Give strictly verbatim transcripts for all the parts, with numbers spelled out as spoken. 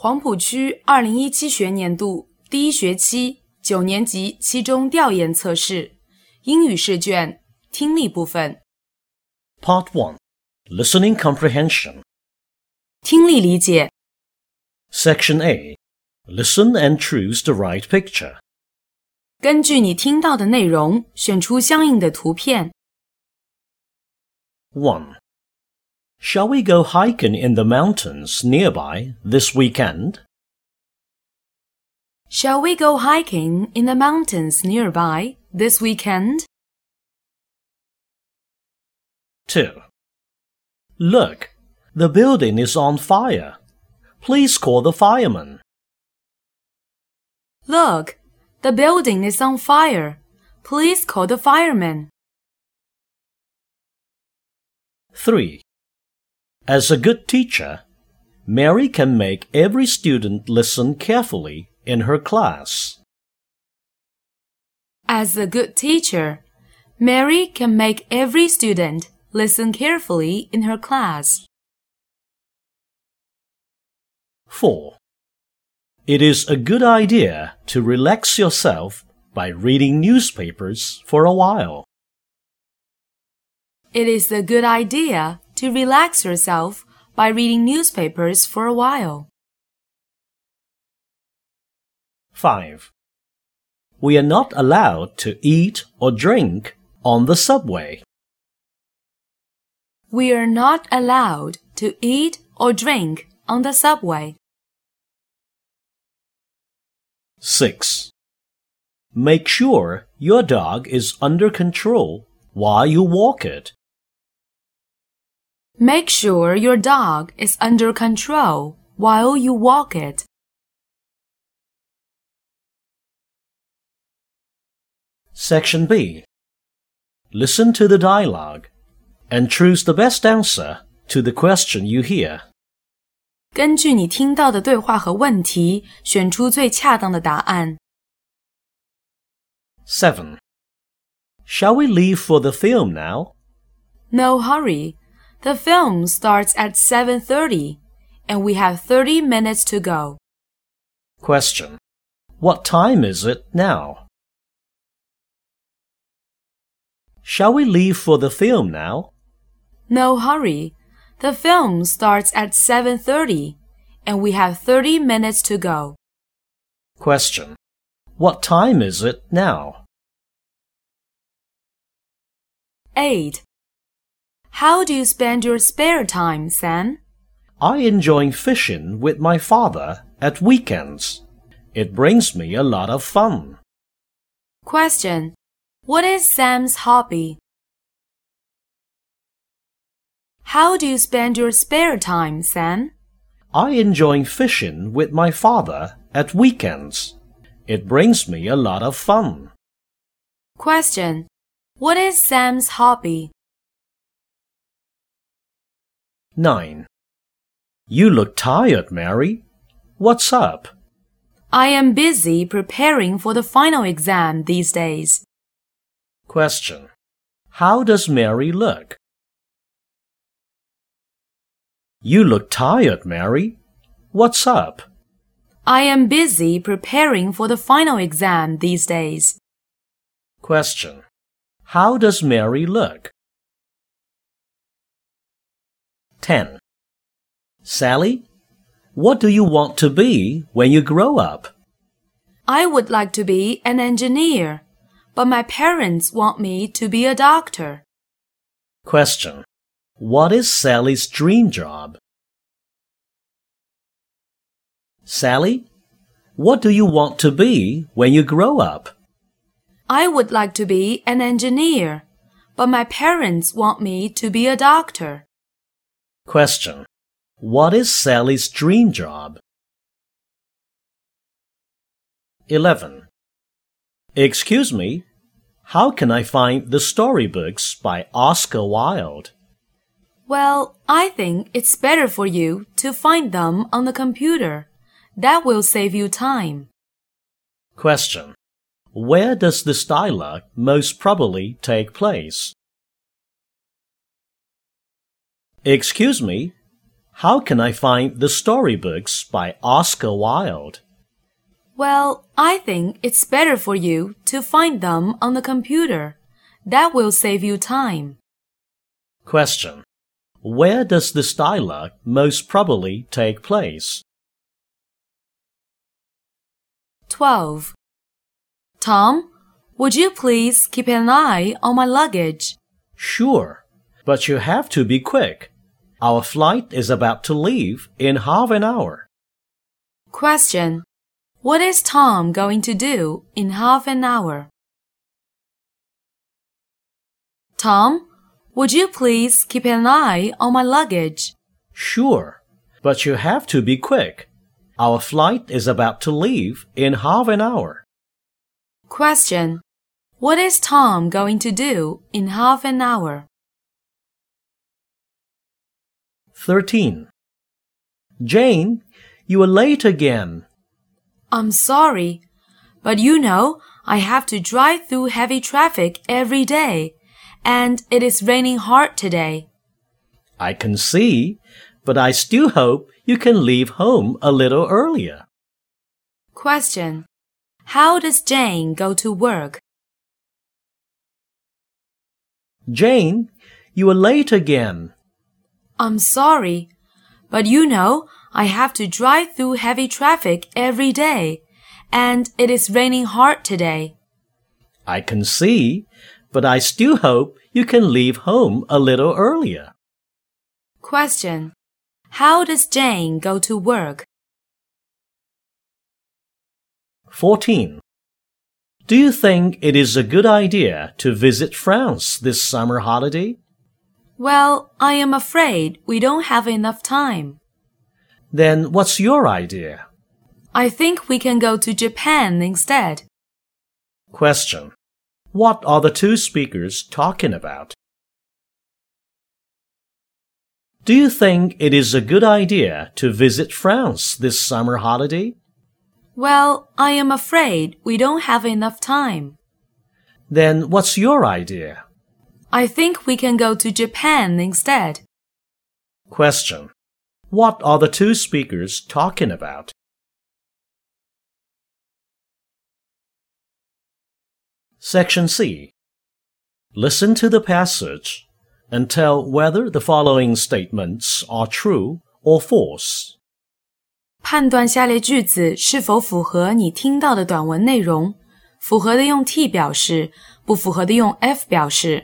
黄埔区二零一七学年度第一学期九年级期中调研测试英语试卷听力部分 Part one. Listening Comprehension. 听力理解 Section A. Listen and choose the right picture. 根据你听到的内容选出相应的图片 one. Shall we go hiking in the mountains nearby this weekend? Shall we go hiking in the mountains nearby this weekend? two. Look, the building is on fire. Please call the firemen. Look, the building is on fire. Please call the firemen. three. As a good teacher, Mary can make every student listen carefully in her class. As a good teacher, Mary can make every student listen carefully in her class. four. It is a good idea to relax yourself by reading newspapers for a while. It is a good idea to relax yourself by reading newspapers for a while. five. We are not allowed to eat or drink on the subway. We are not allowed to eat or drink on the subway. six. Make sure your dog is under control while you walk it. Make sure your dog is under control while you walk it. Section B. Listen to the dialogue and choose the best answer to the question you hear. 根据你听到的对话和问题，选出最恰当的答案。 seven. Shall we leave for the film now? No hurry. The film starts at seven thirty, and we have thirty minutes to go. Question. What time is it now? Shall we leave for the film now? No hurry. The film starts at seven thirty, and we have thirty minutes to go. Question. What time is it now? eight. How do you spend your spare time, Sam? I enjoy fishing with my father at weekends. It brings me a lot of fun. Question. What is Sam's hobby? How do you spend your spare time, Sam? I enjoy fishing with my father at weekends. It brings me a lot of fun. Question. What is Sam's hobby? nine. You look tired, Mary. What's up? I am busy preparing for the final exam these days. Question. How does Mary look? You look tired, Mary. What's up? I am busy preparing for the final exam these days. Question. How does Mary look? ten. Sally, what do you want to be when you grow up? I would like to be an engineer, but my parents want me to be a doctor. Question. What is Sally's dream job? Sally, what do you want to be when you grow up? I would like to be an engineer, but my parents want me to be a doctor. Question. What is Sally's dream job? eleven. Excuse me, how can I find the storybooks by Oscar Wilde? Well, I think it's better for you to find them on the computer. That will save you time. Question. Where does this dialogue most probably take place? Excuse me, How can I find the storybooks by Oscar Wilde? Well, I think it's better for you to find them on the computer. That will save you time. Question. Where does this dialogue most probably take place? twelve. Tom, would you please keep an eye on my luggage? Sure, but you have to be quick. Our flight is about to leave in half an hour. Question. What is Tom going to do in half an hour? Tom, would you please keep an eye on my luggage? Sure, but you have to be quick. Our flight is about to leave in half an hour. Question. What is Tom going to do in half an hour? thirteen. Jane, you are late again. I'm sorry, but you know I have to drive through heavy traffic every day, and it is raining hard today. I can see, but I still hope you can leave home a little earlier. Question. How does Jane go to work? Jane, you are late again. I'm sorry, but you know I have to drive through heavy traffic every day, and it is raining hard today. I can see, but I still hope you can leave home a little earlier. Question. How does Jane go to work? fourteen. Do you think it is a good idea to visit France this summer holiday? Well, I am afraid we don't have enough time. Then what's your idea? I think we can go to Japan instead. Question. What are the two speakers talking about? Do you think it is a good idea to visit France this summer holiday? Well, I am afraid we don't have enough time. Then what's your idea? I think we can go to Japan instead. Question. What are the two speakers talking about? Section C. Listen to the passage and tell whether the following statements are true or false. 判断下列句子是否符合你听到的短文内容，符合的用 T 表示，不符合的用 F 表示。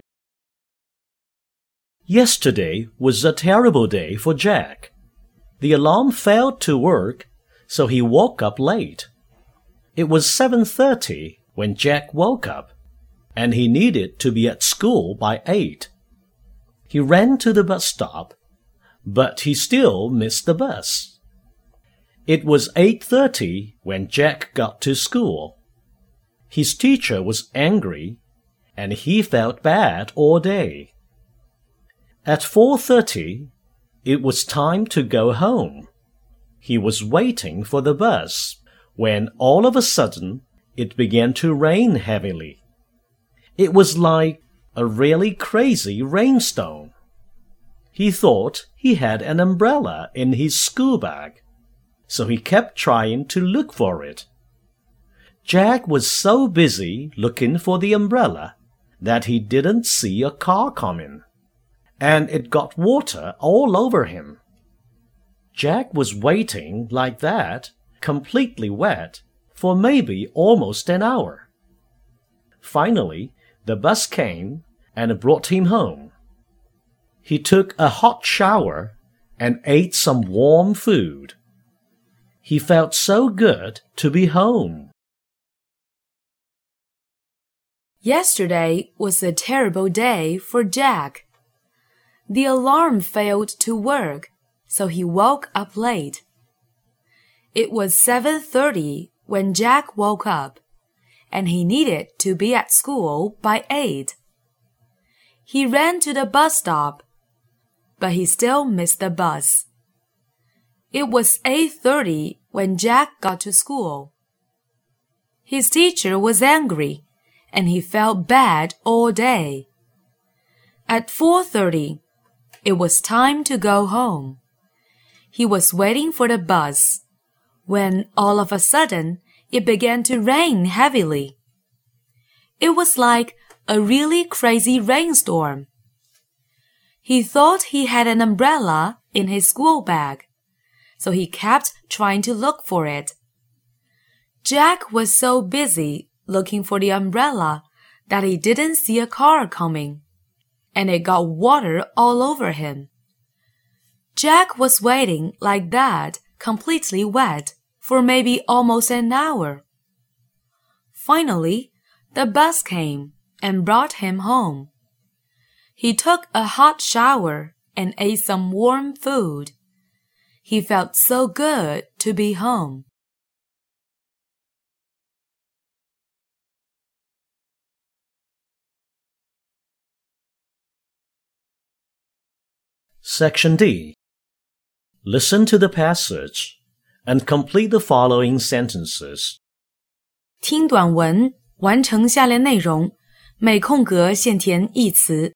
Yesterday was a terrible day for Jack. The alarm failed to work, so he woke up late. It was seven thirty when Jack woke up, and he needed to be at school by eight. He ran to the bus stop, but he still missed the bus. It was eight thirty when Jack got to school. His teacher was angry, and he felt bad all day. At four thirty, it was time to go home. He was waiting for the bus when all of a sudden it began to rain heavily. It was like a really crazy rainstorm. He thought he had an umbrella in his school bag, so he kept trying to look for it. Jack was so busy looking for the umbrella that he didn't see a car coming, and it got water all over him. Jack was waiting like that, completely wet, for maybe almost an hour. Finally, the bus came and brought him home. He took a hot shower and ate some warm food. He felt so good to be home. Yesterday was a terrible day for Jack. The alarm failed to work, so he woke up late. It was seven thirty when Jack woke up, and he needed to be at school by eight. He ran to the bus stop, but he still missed the bus. It was eight thirty when Jack got to school. His teacher was angry, and he felt bad all day. At four thirty, it was time to go home. He was waiting for the bus when all of a sudden it began to rain heavily. It was like a really crazy rainstorm. He thought he had an umbrella in his school bag, so he kept trying to look for it. Jack was so busy looking for the umbrella that he didn't see a car coming, and it got water all over him. Jack was waiting like that, completely wet, for maybe almost an hour. Finally, the bus came and brought him home. He took a hot shower and ate some warm food. He felt so good to be home. Section D. Listen to the passage and complete the following sentences. 听短文，完成下列内容，每空格现填一词。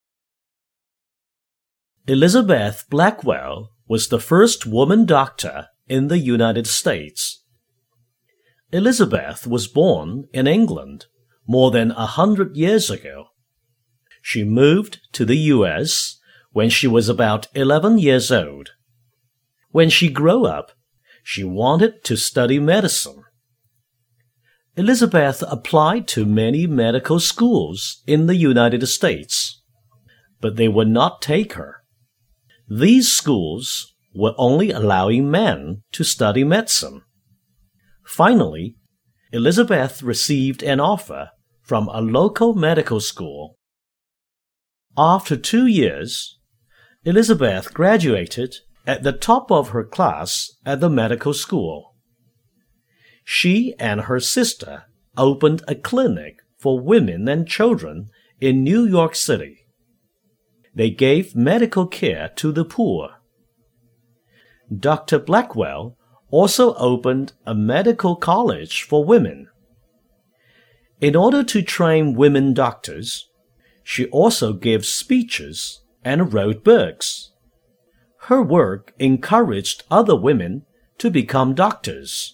Elizabeth Blackwell was the first woman doctor in the United States. Elizabeth was born in England more than a hundred years ago. She moved to the U S when she was about eleven years old. When she grew up, she wanted to study medicine. Elizabeth applied to many medical schools in the United States, but they would not take her. These schools were only allowing men to study medicine. Finally, Elizabeth received an offer from a local medical school. After two years, Elizabeth graduated at the top of her class at the medical school. She and her sister opened a clinic for women and children in New York City. They gave medical care to the poor. Doctor Blackwell also opened a medical college for women. In order to train women doctors, she also gave speeches and wrote books. Her work encouraged other women to become doctors.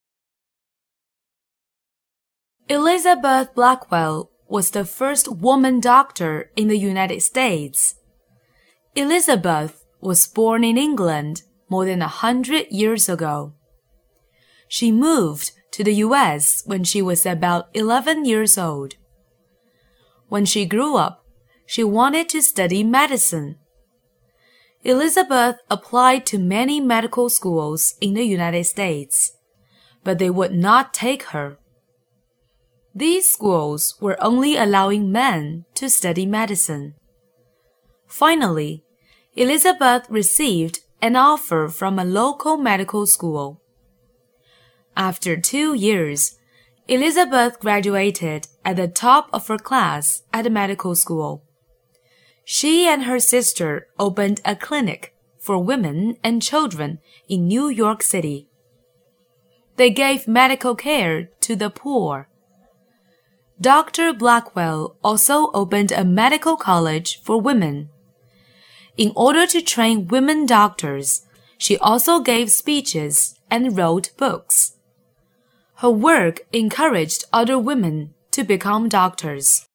Elizabeth Blackwell was the first woman doctor in the United States. Elizabeth was born in England more than a hundred years ago. She moved to the U S when she was about eleven years old. When she grew up, she wanted to study medicine. Elizabeth applied to many medical schools in the United States, but they would not take her. These schools were only allowing men to study medicine. Finally, Elizabeth received an offer from a local medical school. After two years, Elizabeth graduated at the top of her class at the medical school. She and her sister opened a clinic for women and children in New York City. They gave medical care to the poor. Doctor Blackwell also opened a medical college for women. In order to train women doctors, she also gave speeches and wrote books. Her work encouraged other women to become doctors.